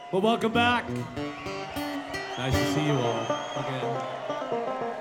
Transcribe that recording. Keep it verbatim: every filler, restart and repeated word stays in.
Well, welcome back. Nice to see you all again.